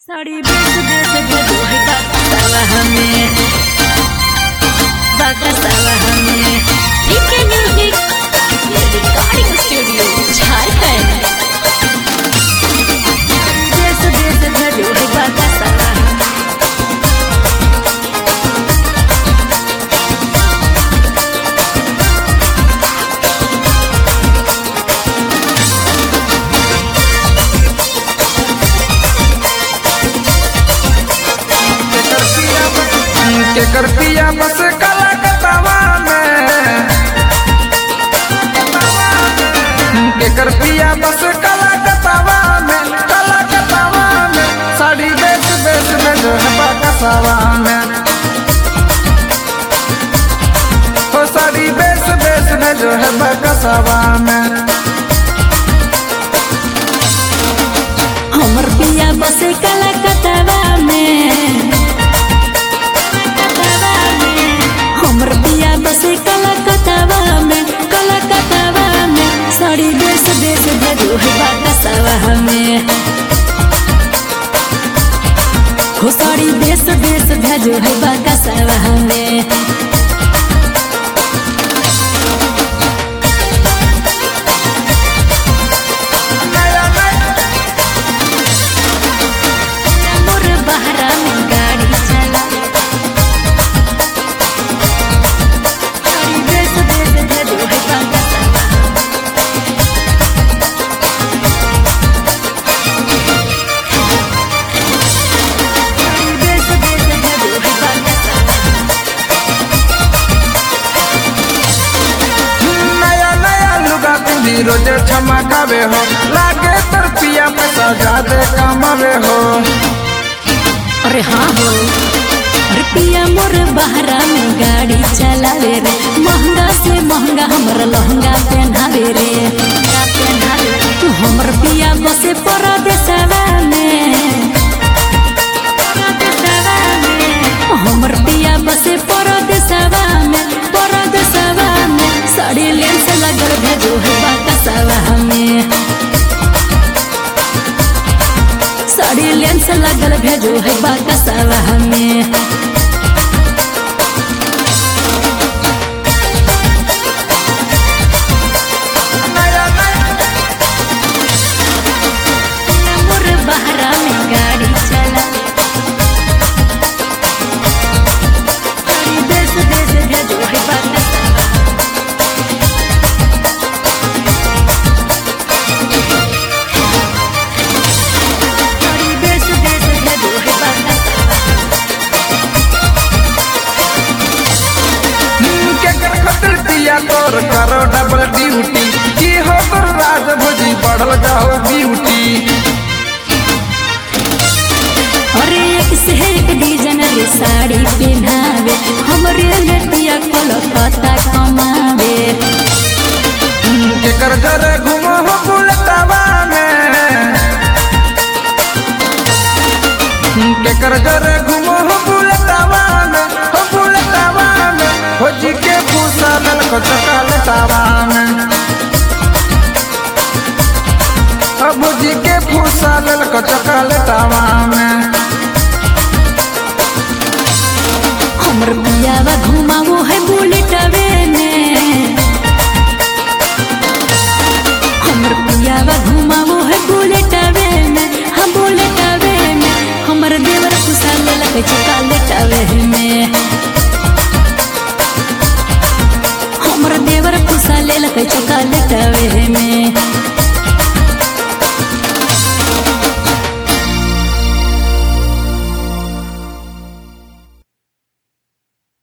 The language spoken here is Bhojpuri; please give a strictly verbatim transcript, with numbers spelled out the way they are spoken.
साड़ी बेच बेच भेजो है बाकसावा हमें बाकसावा हमें ठीक है म्यूजिक रिकॉर्डिंग स्टूडियो झारखंड बेच बेच भेजो है बाकसावा केकर पिया बस काला कतावा में केकर पिया बस काला कतावा में काला कतावा में साड़ी बेच बेच में जो है बाकसावा में हो साड़ी बेच बेच में जो है बाकसावा में हमर पिया बस काला कतावा में हमर पिया बसे काला कतावा में काला कतावा में साड़ी बेच बेच भेजो है बाकसावा हमें हो साड़ी बेच बेच भेजो है बाकसावा हमें रोजे छमकावे हो लागे तर पिया पैसा ज्यादा कमावे हो। अरे हाँ हो अरे पिया मोर बहरा में गाड़ी चलावे रे महंगा से महंगा हमर लहंगा पहनावे रे पहनावे तू हमर पिया बसे परदेसवा में परदेसवा में हमर पिया बसे परदेसवा में परदेसवा में साड़ी लेंस लगल भेजो है बाकसावा हमें साड़ी लेंस लगल भेजो है बाकसावा हमें मोर बहरा में गाड़ी चला साड़ी बेच बेच भेजो है बाकसावा तोर करो डबल ड्यूटी की हो तो राज भोजी बढ़ल जाओ ब्यूटी। अरे एक से एक डिजाइन रे साड़ी पहनावे हमरे लटिया कोलकाता कमावे केकर घर घूमो हो बुलतावा में केकर घर घूमो हो बुलतावा में हो बुलतावा में हो जी के भूसा लल को चकाल तावा में अब जी के भूसा लल को चकाल तावा में हमर पियावा घुमावो है बुलेटवे में हमर पियावा घुमावो है बुलेटवे में हम बुलेटवे में हमर देवर खुशा ललक चकालेटवे में हमर देवर खुशा ललक चकालेटवे